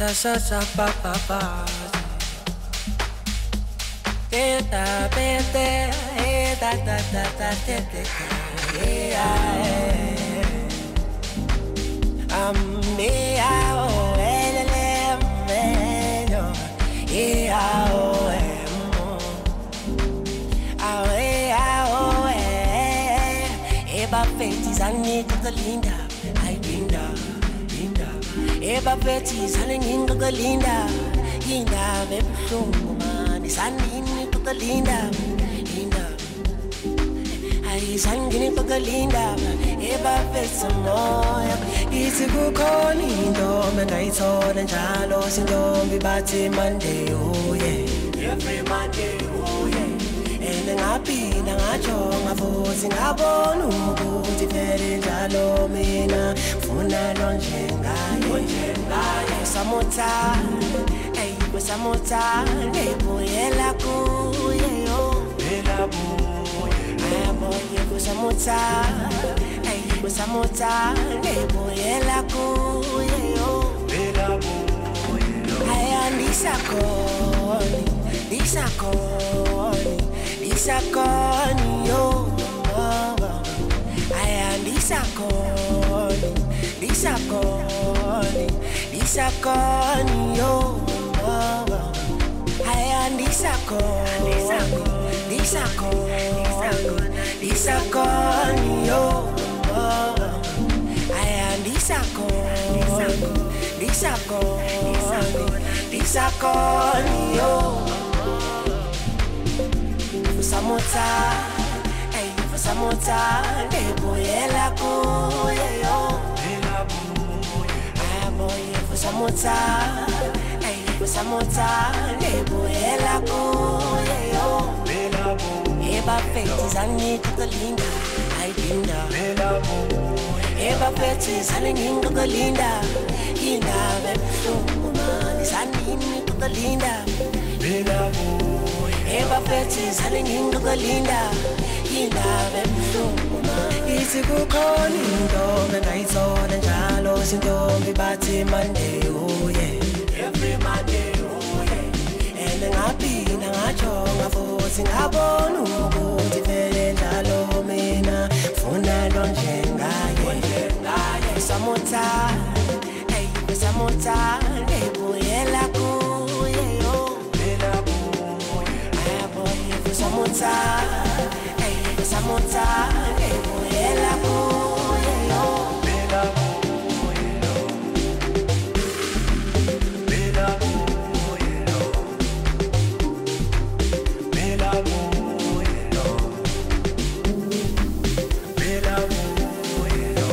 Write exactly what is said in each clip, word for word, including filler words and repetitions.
sa sa pa pa pa. Eta pete eta ta ta ta te te ya. Am me ao ele le me no ya o emo. Ao ao e ba feti zani to linda ai linda linda e ba feti zani to linda linda be buhlungu mani zani to linda linda ai zani to linda e ba feti moya ithi kukhona into mengayithola njalo sintombi bathi Monday oh yeah every Monday oh yeah ene ngaphinda ngajonga futhi ngabona ukuthi vele njalo mina funa lo njengaye njengaye samotha hey samotha nebuyela kuye yo ela buye abo samotha hey samotha nebuyela kuye yo ela buye ayandisa khona disakoni disakoni yo ayandisa disakoni disakoni disakoni yo ayandisa disakoni disakoni disakoni yo ayandisa disakoni disakoni yo Samota, hey, for Samota, nebuyela kuye yo. Ela buye, ah boy, for Samota, hey, for Samota, nebuyela kuye yo. Ela buye, eba feti zani to linda, ai linda. Ela buye, eba feti zani to linda, linda be buhlungu zani to linda. Ela buye. Eba feti zani to linda yinda bebuhlungu ithi kukhona into mengayithola njalo sintombi bathi Monday oh yeah every Monday oh yeah ene ngaphinda ngajonga futhi ngabona ukuthi vele njalo mina funa lo njengaye njengaye samotha hey samotha nebuyela kuye yo Samota, hey, Samota, hey, boyela boye yo, bela boye yo, bela boye yo, bela boye yo, bela boye yo,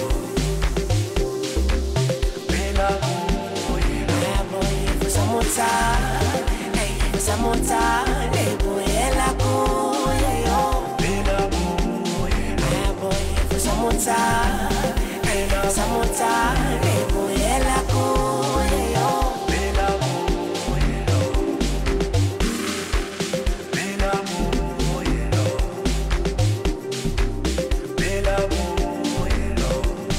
bela boye yo, boye Samota, hey, Samota, hey, boyela kuye yo, bela boye, ah boy, Samota, hey, Samota, hey, boyela kuye yo, bela boye yo, bela boye yo, bela boye yo,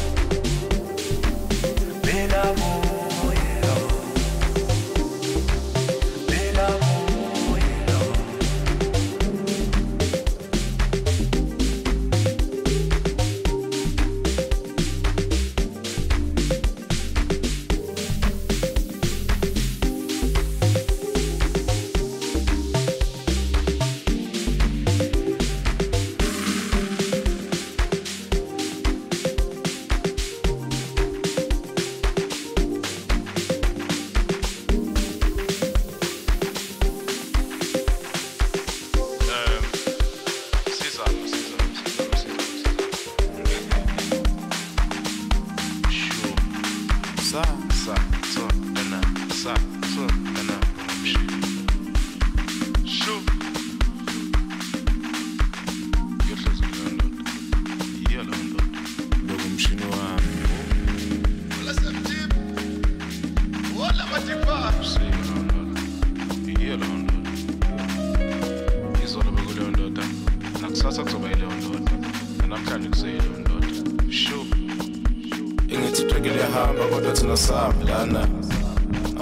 bela boye yo, bela boye yo.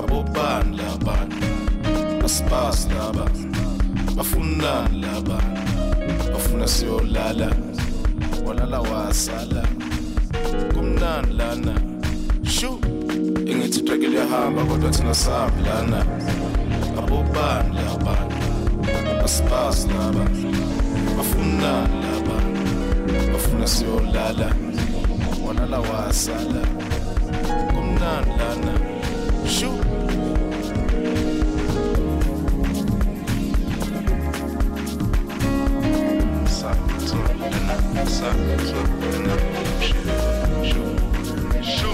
abobani labantu asibasi laba bafunani laba bafuna siyolala walala wasala kumnandi lana shu ingithi truck liyahamba kodwa thina sahambi lana abobani labantu asibasi laba bafunani laba bafuna siyolala walala wasala kumnandi lana shu sa so dana sa so dana shu shu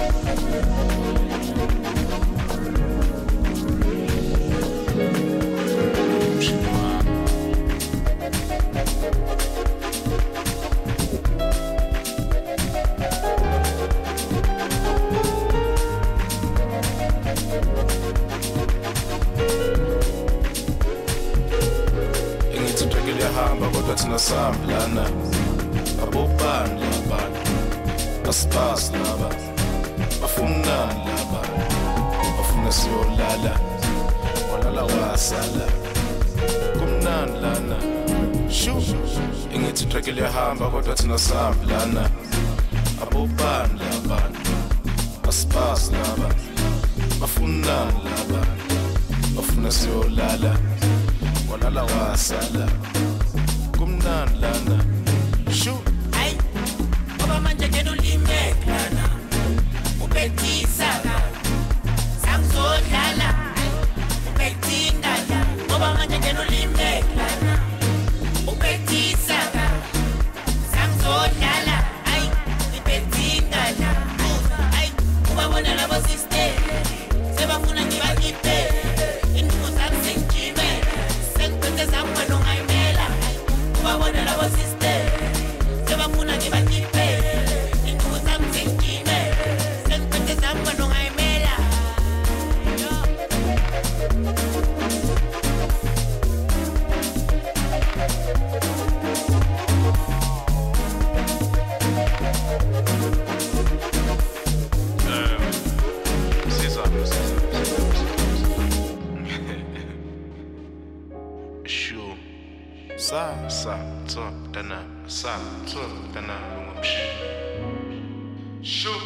thina sahambi lana abobani labantu asibasi laba bafunani laba bafuna siyolala walala wasala kumnandi lana shu ingithi truck liyahamba kodwa thina sahambi lana abobani labantu asibasi laba bafunani laba bafuna siyolala walala wasala kumnandi lana shu ay ngoba manje ngena ulime lana ubethisa la sangizodlala ubethinda la ngoba manje ngena ulime lana ubethisa la sangizodlala ay ubethinda la ay ubabona labo sister sebafuna ngibakipe induku zami sengijime sengiphethe zamwana ongayimela babona labo sister sebafuna ngibakipe induku zami sengijime sengiphethe zamwana ongayimela sa sa so dana sa so dana ngumsh shu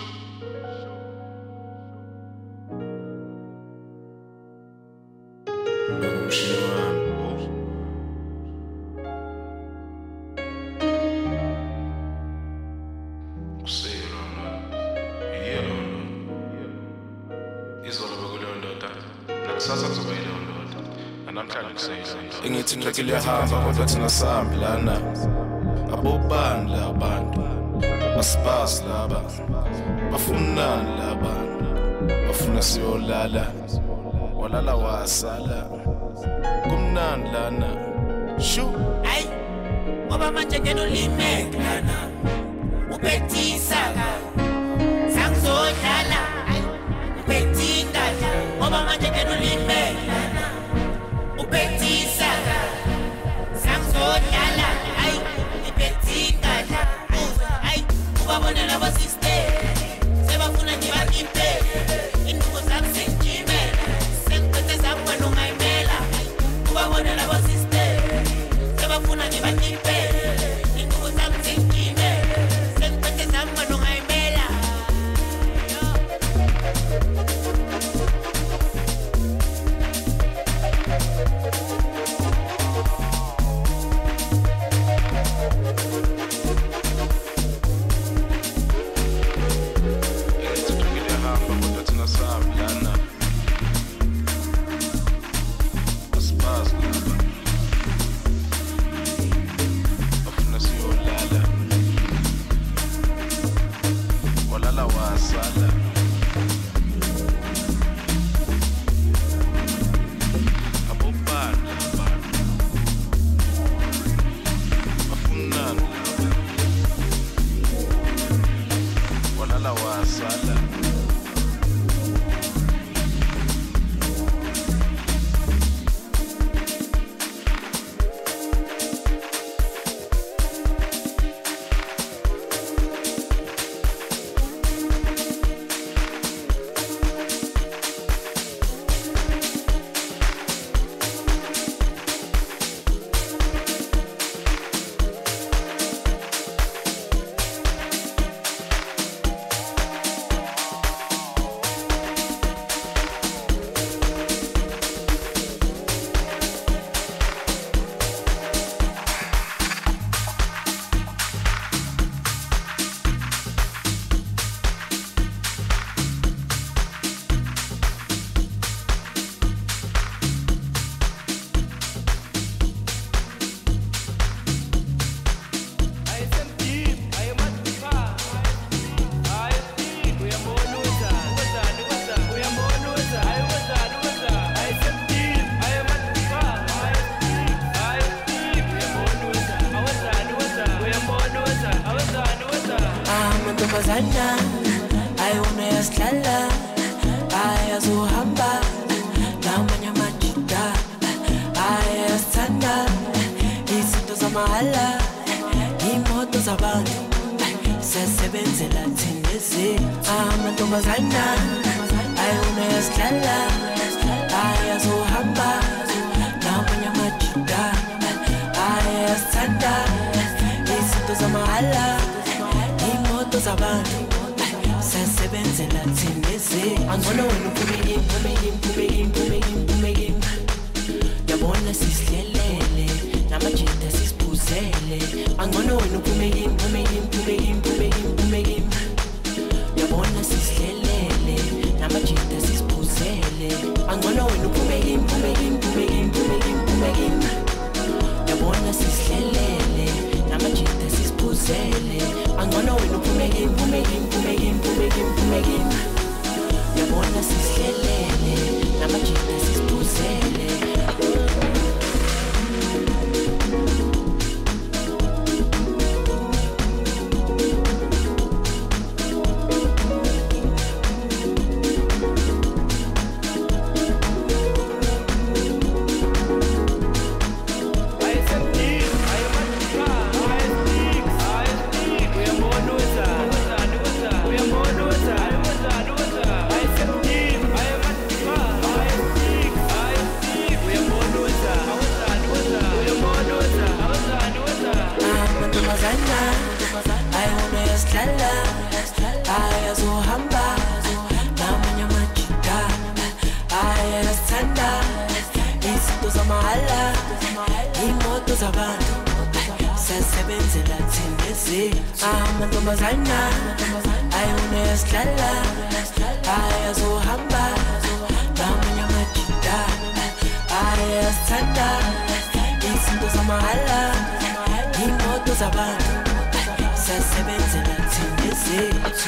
ingithi truck liyahamba kodwa thina sahambi lana abobani labantu asibasi laba bafunani laba bafuna siyolala walala wasala kumnandi lana shu ay ngoba manje ngena ulime lana ubethisa la sangizodlala ay ubethinda la ngoba manje ngena ulime lana ubethisa la sangizodlala ay ubethinda la ay ubabona labo sister sebafuna ngibakipe induku zami sengijime sengiphethe zamwana ongayimela ubabona labo sister sebafuna ngibakipe induku zami sengijime sengiphethe zamwana ongayimela mantombazana ayona yasidlala ayazohamba namanye amajida ayasithanda izinto zamahala imoto zabantu sesebenzela thindezi amantombazana ayona yasidlala ayazohamba namanye amajida ayasithanda izinto zamahala imoto zabantu sesebenzela thindezi angcono wena uphume imphume imphume imphume imphume imphume yabona sisihlelele namajida sisiphuzele angcono wena uphume imphume imphume imphume imphume imphume yabona sisihlelele namajida sisiphuzele angcono wena uphume imphume imphume imphume imphume imphume yabona sisihlelele namajida sisiphuzele angcono wena uphume imphume imphume imphume imphume imphume yabona sisihlelele namajida sisiphuzele amantombazana ayona yasidlala ayazohamba namanye amajida ayasithanda izinto zamahala imoto zabantu sesebenzela thindezi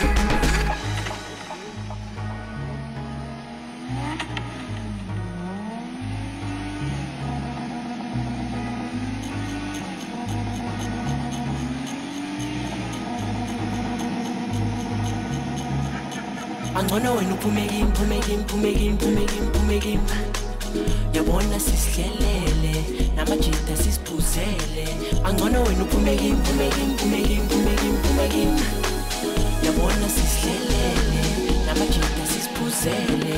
angcono wena uphume imphume imphume imphume imphume imphume yabona sisihlelele namajida sisiphuzele angcono wena uphume imphume imphume imphume imphume imphume yabona sisihlelele namajida sisiphuzele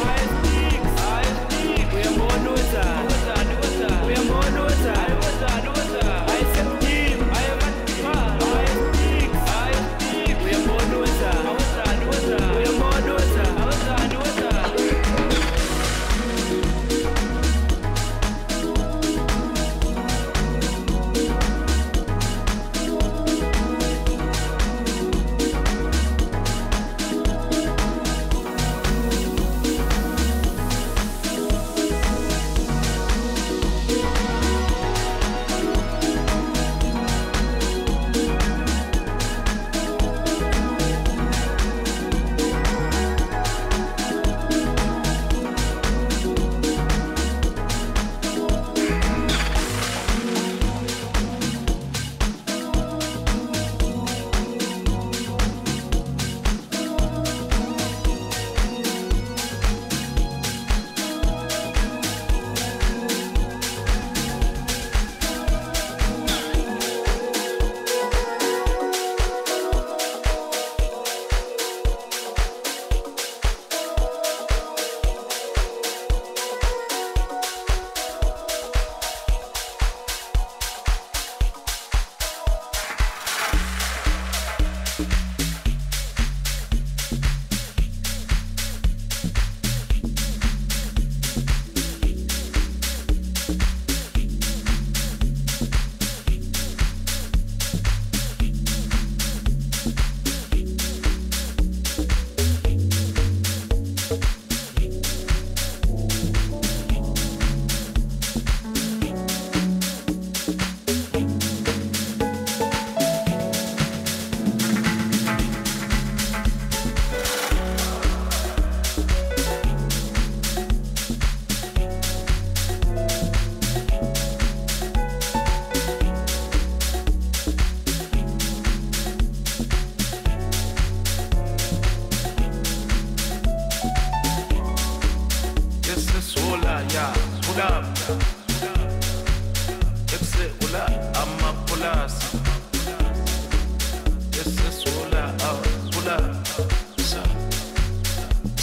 Uyambona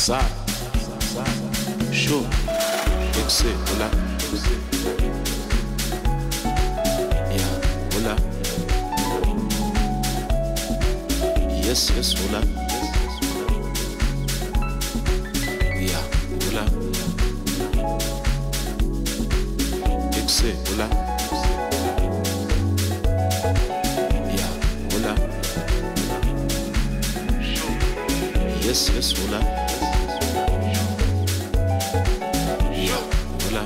Sa, sa, sure. Exe, hola. Yeah, hola. Yes, yes, hola. Yeah, hola. Exe, hola. Yeah, hola. Yes, yes, hola. Yeah, hola.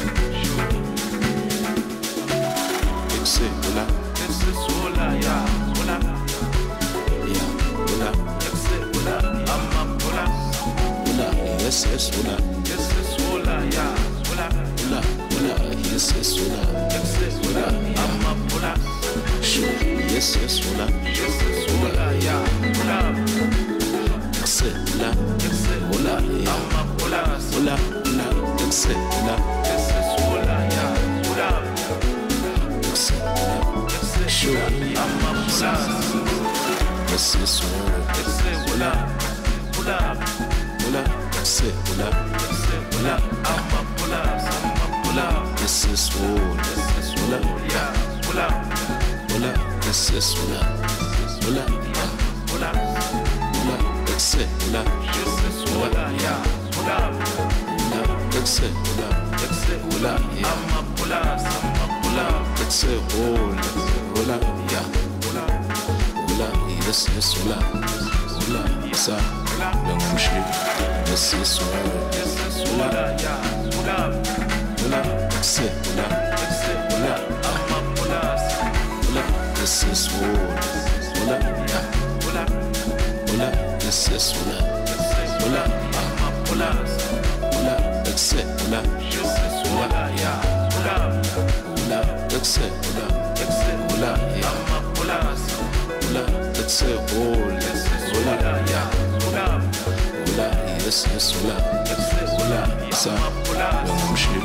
Exe, hola. Hola, ya, hola, Yeah, hola. exe, hola, amma, hola, Hola, yes, yes, hola. exe, hola, ya, hola, Hola, hola, yes, yes, hola. exe, hola, amma, hola, Sure, yes, yes, hola. exe, hola, ya, hola, Exe, hola. exe, Hola, yeah. amma, hola, Hola, hola, exe, hola. exe, hola, ya, hola, Exe, hola. exe, Sure, amma, hola, yes, yes, hola. exe, hola, hola, Hola, exe, hola. exe, hola, amma, hola, amma, hola, Yes, yes, hola. Hola, ya, hola, hola, yes, yes, hola. Hola, yeah. hola, Hola, exe, hola. exe, hola, ya, hola, Hola, exe, hola. exe, Hola, yeah. amma, hola, amma, hola, Exe, hola. Hola, yeah. hola, Hola, yes, yes, hola. Hola, sa, bengumshli. Yes, yes, hola. exe, hola, ya, hola, Hola, exe, hola. exe, Hola, amma, hola, hola, yes, yes, hola. Hola, yeah. hola, Hola, yes, yes, hola. Hola, yeah. amma, hola, Hola, exe, hola. exe, hola, ya, hola, Hola, exe, hola. exe, Hola, yeah. amma, hola, Hola, exe, hola. Hola, hola, ya, hola, hola, yes, yes, hola. exe, Hola, sa, amma, hola, bengumshli.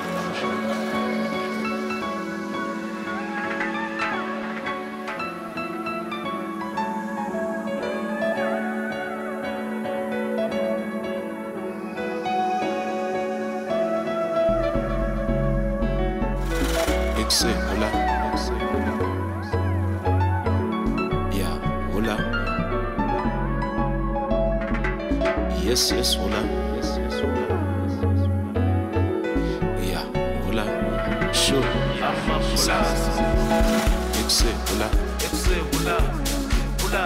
Exe, hola. Yeah, hola. Yes, yes, hola. Yeah, hola. Sure. amma, hola, Exe, hola. exe, hola, hola,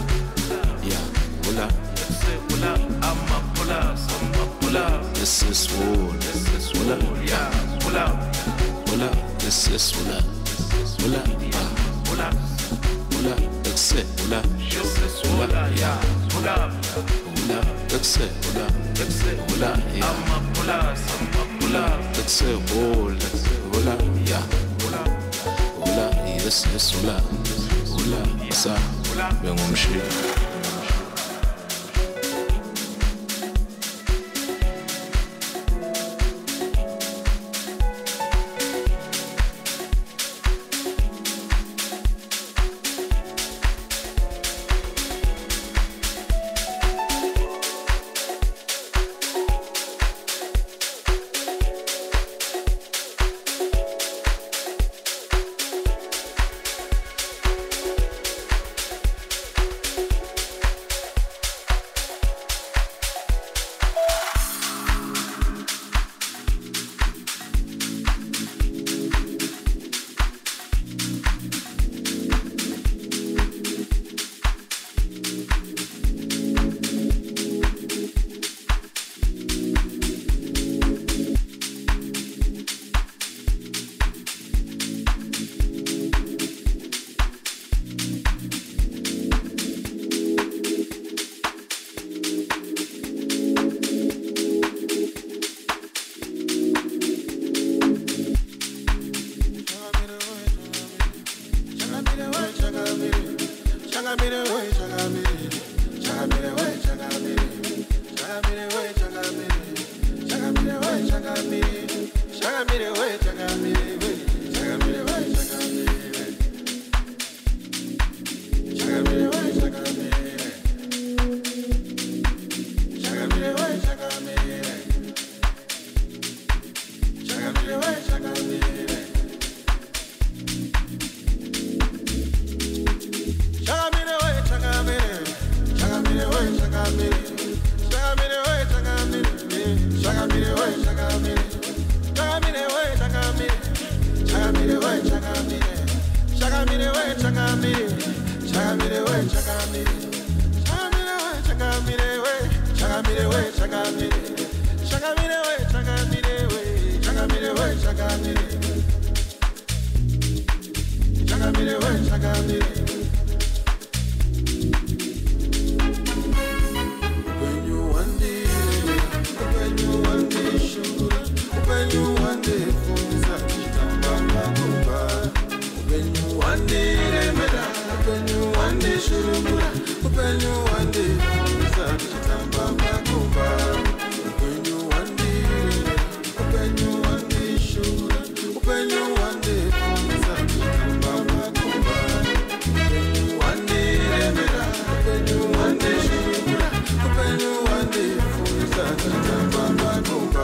Yeah, hola. exe, hola, amma, hola, amma, hola, Yes, yes, hola. exe, Hola, ya, hola, hola. Yes, yes, hola. Hola, ah, hola, hola. Exe, hola. exe, hola, ya, hola, Hola, exe, hola. exe, Hola, yeah. amma, hola, amma, hola, Exe, hola. Hola, yeah. hola, Hola, yes, yes, hola. Hola, sa, bengumshli. Chaka chakamire we chakamire chakamire we chakamire chakamire we chakamire we chakamire chakamire we chakamire we chakamire we chakamire chakamire we chakamire when you one day when you one day sugar when you one day funza kitamba kumba when you one day remeda when you one day sugar when you one day funza kitamba kumba when you one day when you one day sugar when you one day funza kitamba kumba when you one day remeda when you one day sugar when you one day funza kitamba kumba.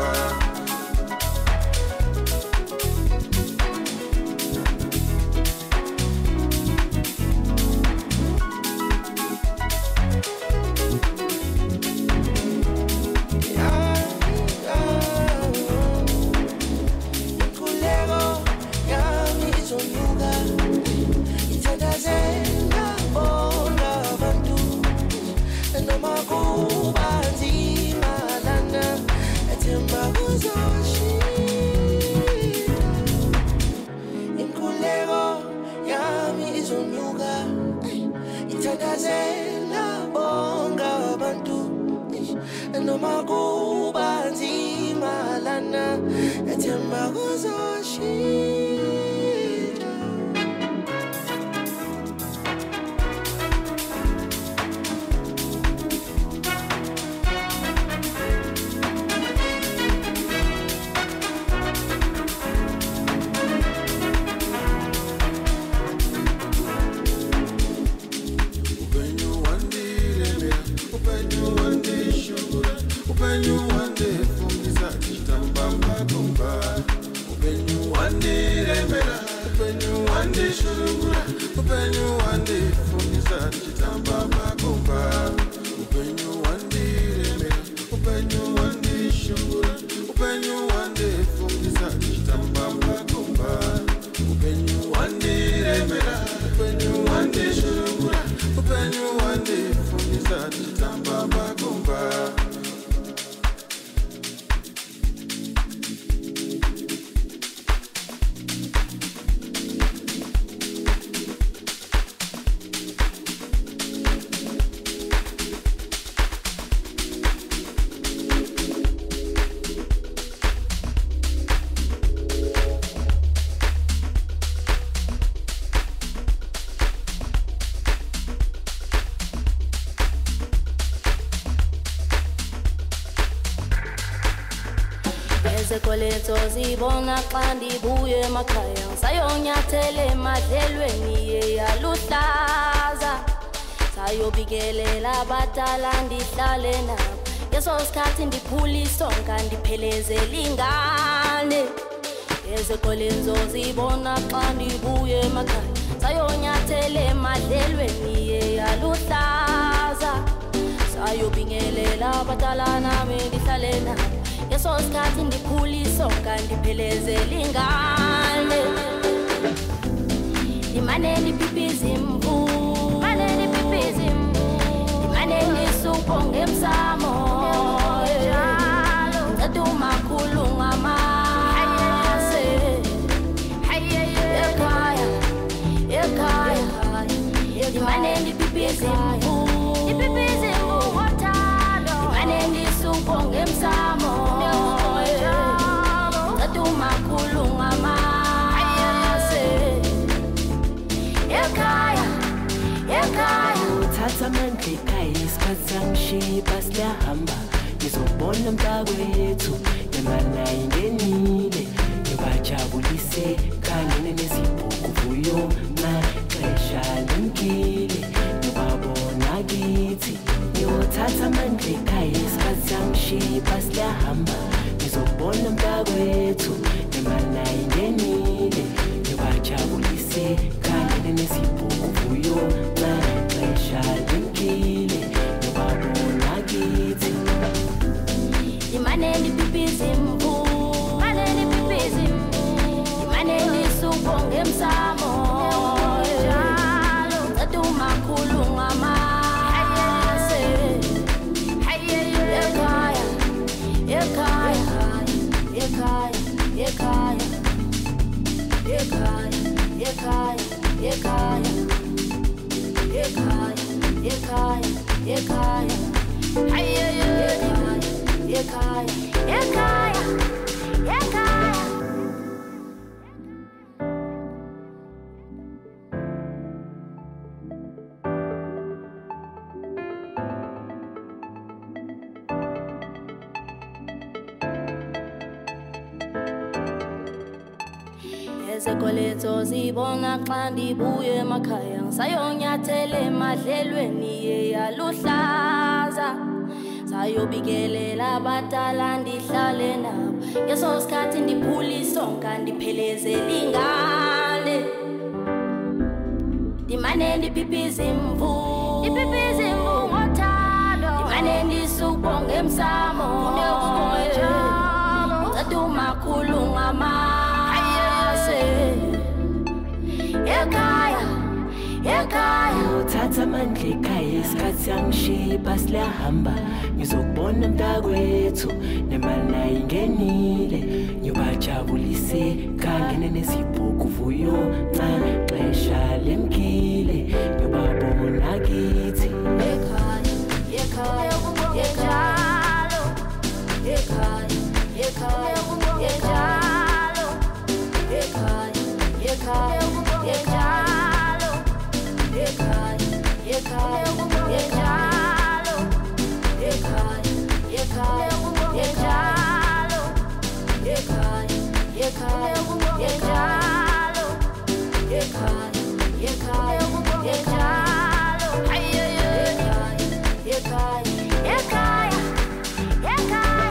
Ezekoletho zibona xa ndibuye emakhaya sayonyathele emadlelweni eyaluhlaza sayobikelela abadala ndihlale nabo yeso sikhathi ndiphula isonka ndiphelezela ingane Ezekoletho zibona xa ndibuye emakhaya sayonyathele emadlelweni eyaluhlaza sayobikelela abadala nami ndihlale nabo yeso sikhathi ndiphula isonka ndiphelezela ingane imane ndiphipiza imvu imane ndiphipiza imvu imane ndisupho ngemsamo njalo nceda umakhulu ngamase ekhaya ekhaya imane ndiphipiza imvu ndiphipiza imvu ngothando imane ndisupho ngemsamo Uthatha amandla ekhaya isikhathi sangishiya siyahamba ngizobona mntakwethu imali ayingenile ngibajabulise khangene nezibhuku vuyo maxesha limkile ngibabona kithi ngiyothatha amandla ekhaya isikhathi sangishiya siyahamba ngizobona mntakwethu imali ayingenile ngibajabulise khangene nezibhuku vuyo maxesha limkile ngibabona kithi imane ndiphipiza imvu imane ndiphipiza imvu imane ndisupho ngemsamo ekhaya ekhaya ekhaya haye ekhaya ekhaya ekhaya ekhaya Ezekoletho zibonga xa ndibuye emakhaya sayonyathele emadlelweni yeyaluhlaza sayobikelela abadala ndihlale nabo yeso sikhathi ndiphula isonka ndiphelezela ingane ndimane ndiphiphisa imvu ndiphiphisa imvu ngothando ndimane ndisubonga emsamo ngiceda umakhulu ngama ekhaya ekhaya uthatha amandla ekhaya isikhathi sangishiya ibhasi liyahamba ngizokubona mntakwethu nemali nayo ingenile ngiyobajabulise khangene nezibhuku vuyo ncane xesha lemkile ngiyobabona kithi ekhaya ekhaya ekhaya ekhaya ekhaya ekhaya ekhaya ekhaya ekhalo ekhaya ekhaya ekhalo ekhaya ekhaya ekhalo ekhaya ekhaya ekhalo ekhaya ekhaya ekhalo haye ekhaya ekhaya ekhaya ekhaya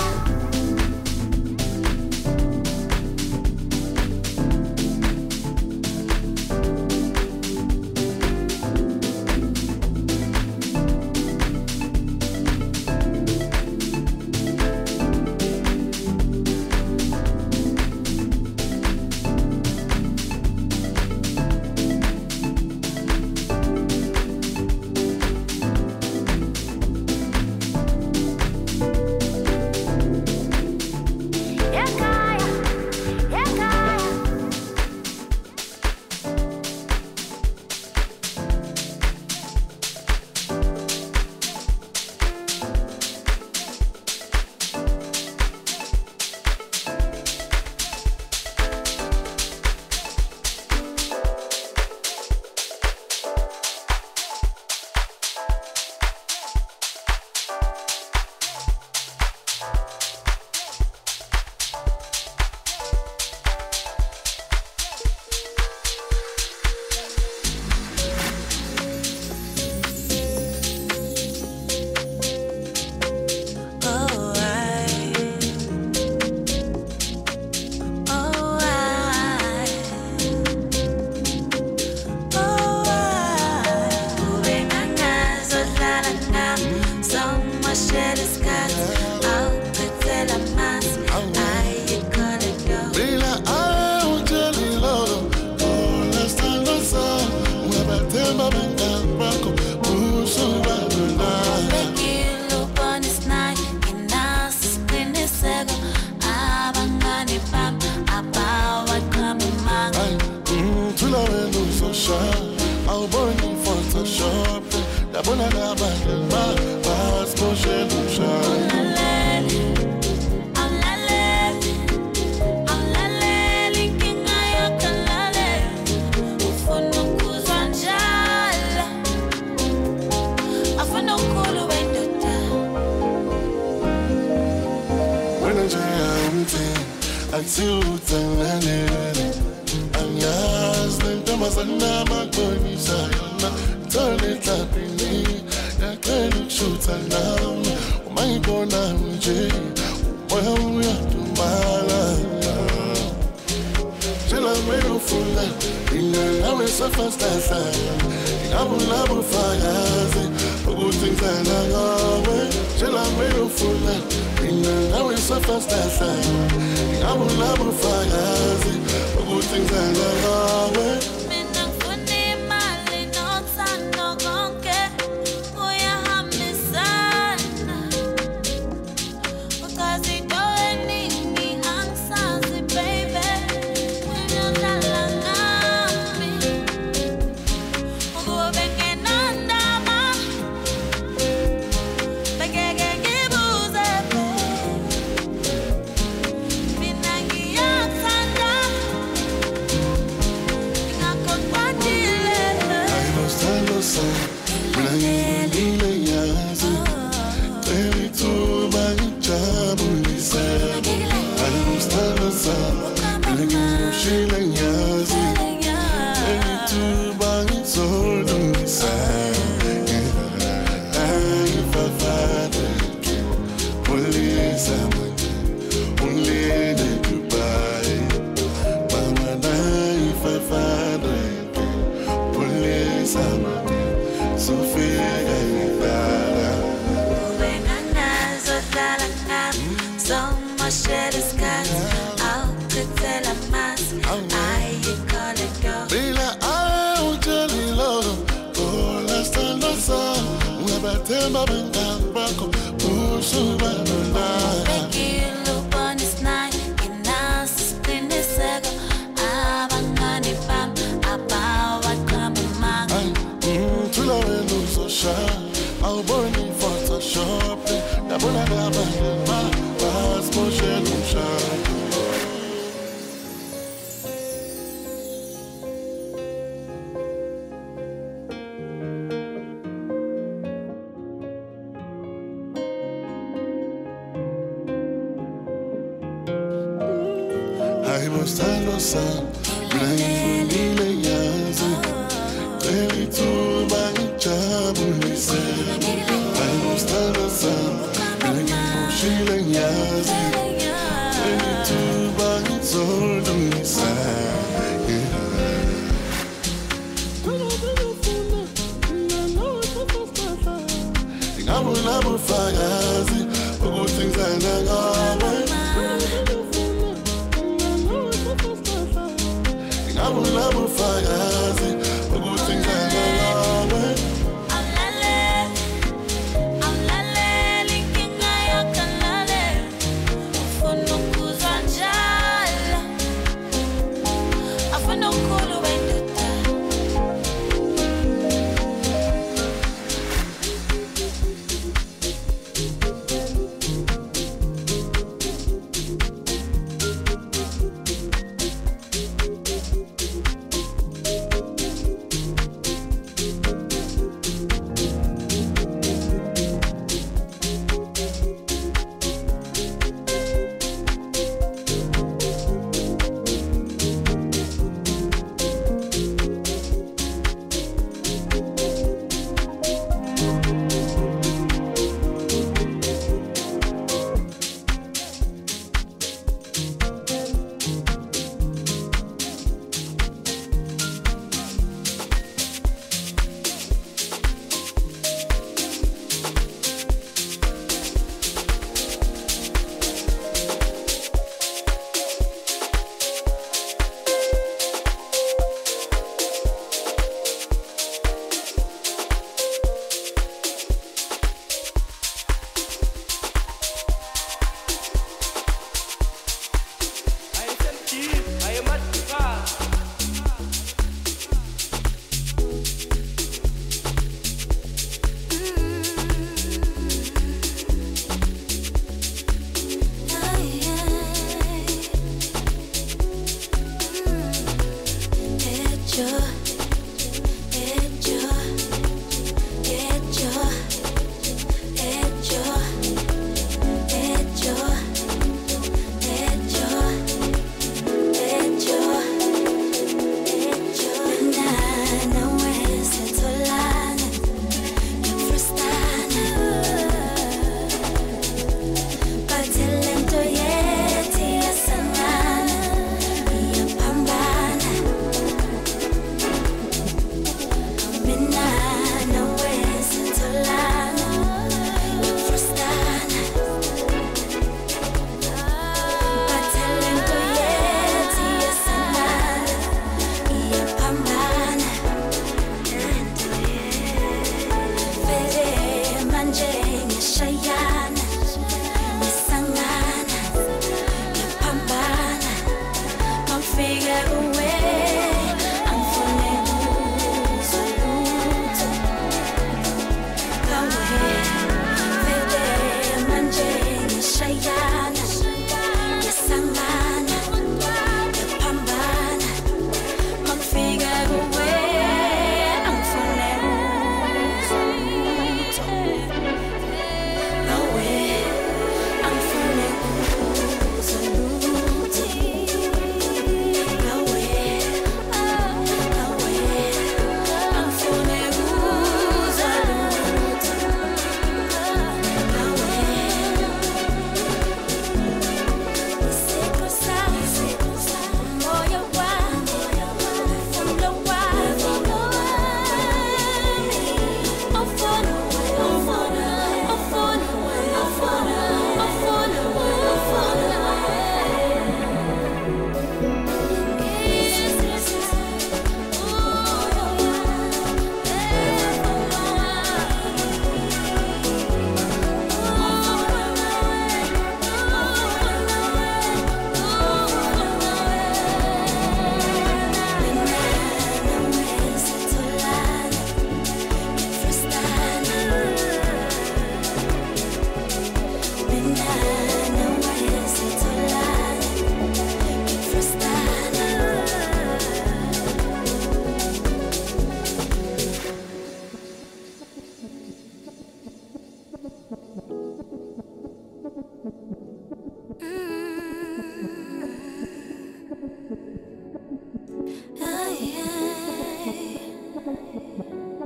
Nanda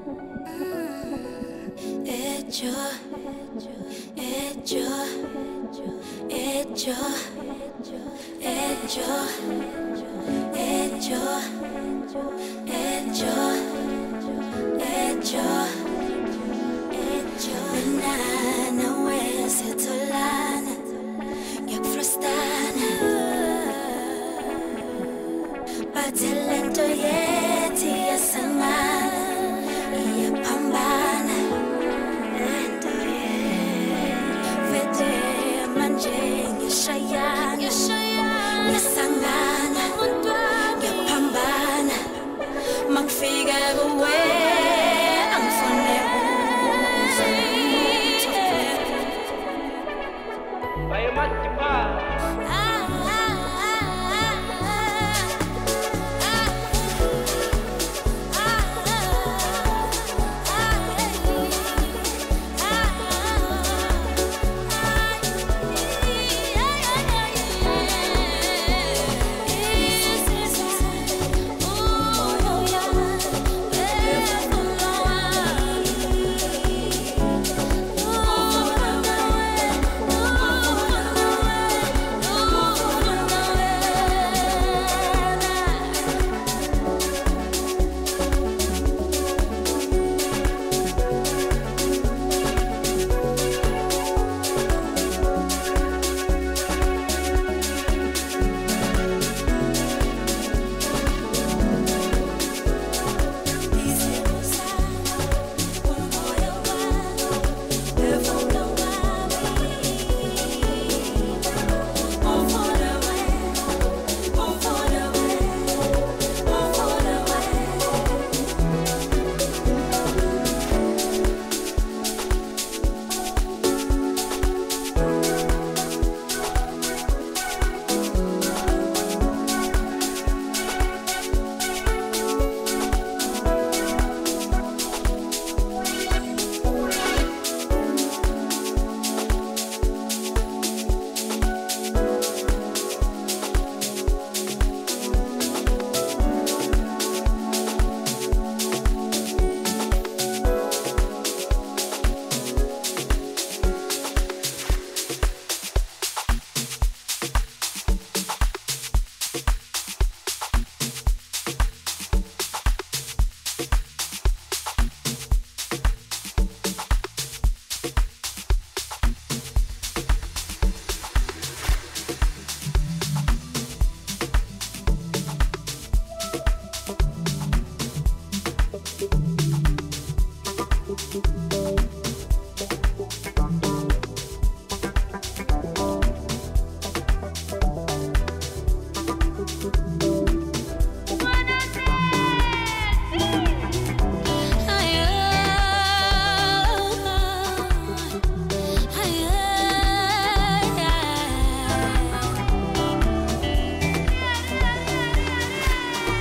Hecho, hecho, hecho, hecho, hecho, hecho, hecho, hecho. Banana wesetholana, ngiyakufrustana. Bathe lento yethi yasangana, iyaphambana. Ngiyashayana, ngiyasangana, ngiyaphambana. Mangifika kuwe angifune uze. Bayamatipa.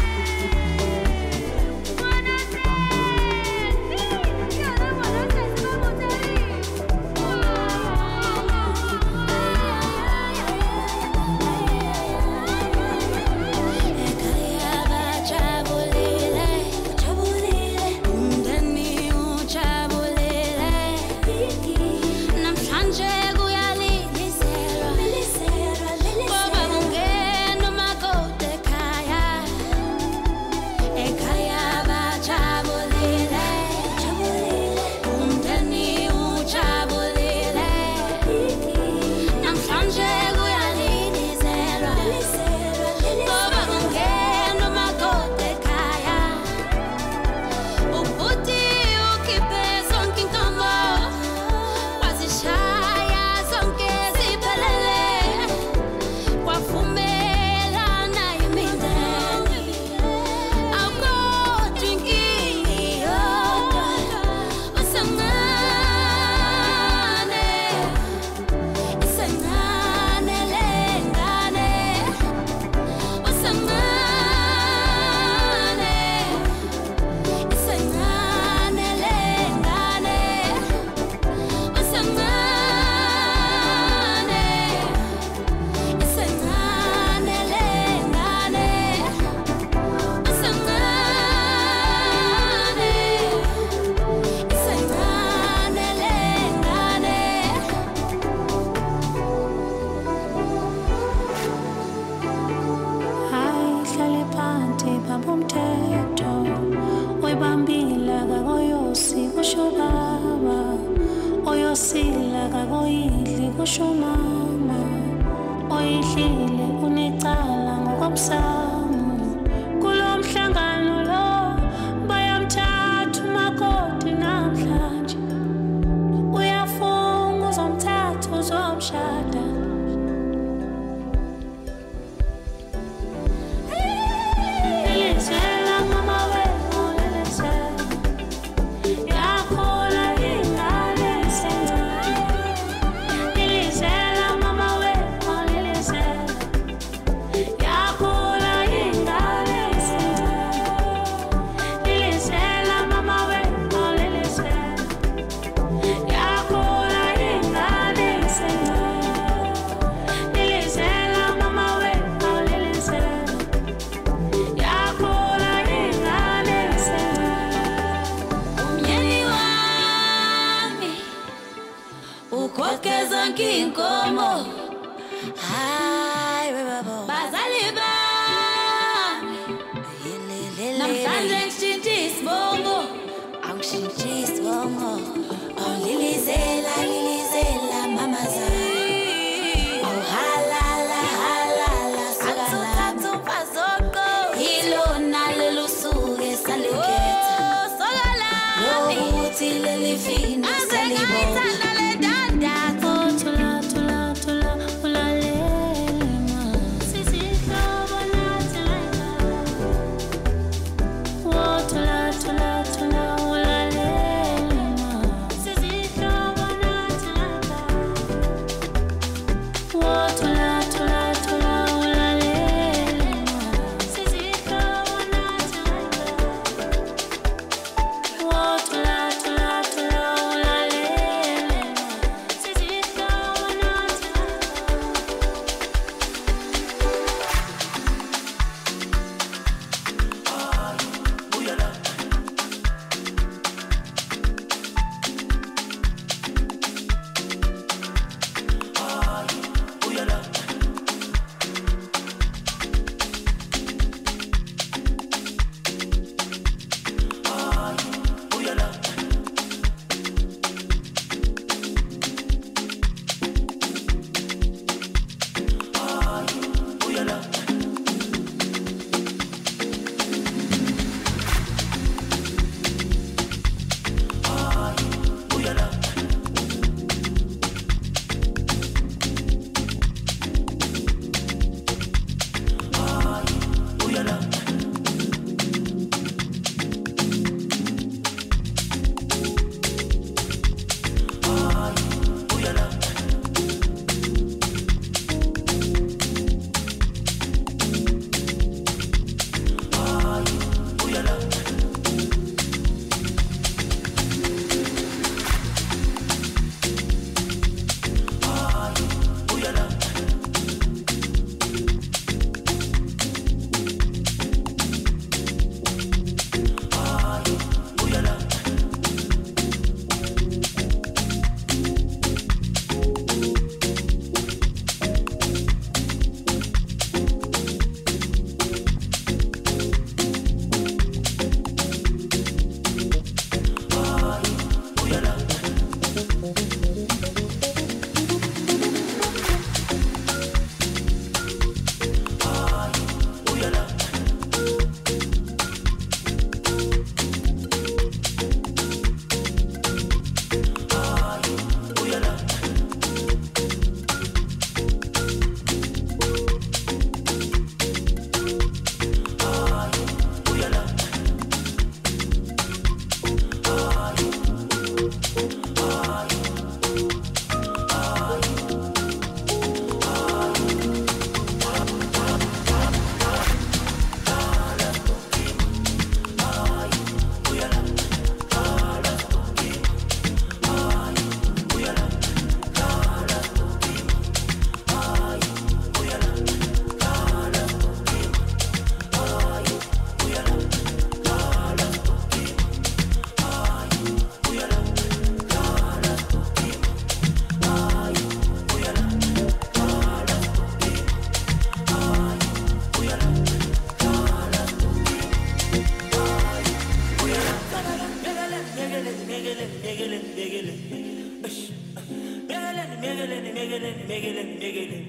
Wanna kusho baba oyosila kakoyidli kusho mama oyidlile unecala ngokomsamo kulo mhlangano lo bayamthatha umakoti namhlanje uyafunga uzomthatha uzomshada Kinkomo hayi baba bazali bami namhlanje ngishintshe isibongo angishintshe isibongo awulilizela lilizela mama zami awuhalala halala sakala umfazoko ilona lelusuke salikhetha sokala lokuthi lelifina salibona La mekelele mekelele